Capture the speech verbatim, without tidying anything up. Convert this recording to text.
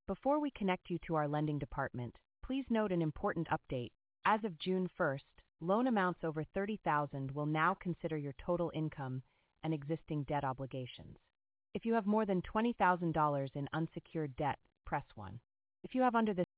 Before we connect you to our lending department, please note an important update. As of June first, loan amounts over thirty thousand dollars will now consider your total income and existing debt obligations. If you have more than twenty thousand dollars in unsecured debt, press one. If you have under this